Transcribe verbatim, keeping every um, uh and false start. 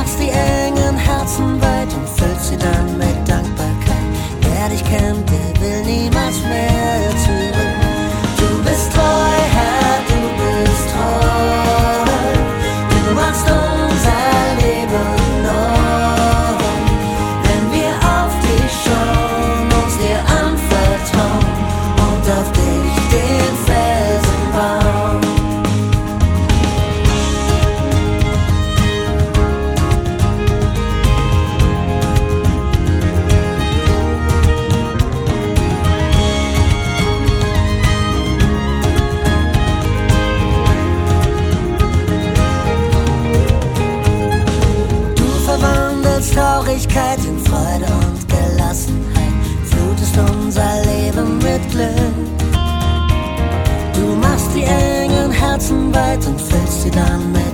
machst die engen Herzen weit und füllst sie dann mit Dankbarkeit. Wer dich kennt, der will niemals mehr zurück. Du bist treu, Herr, du bist treu. Du machst unser Leben neu. Wenn wir auf dich schauen, uns dir anvertrauen und auf dich den Felsen bauen. Traurigkeit in Freude und Gelassenheit, flutest unser Leben mit Glück. Du machst die engen Herzen weit und füllst sie dann mit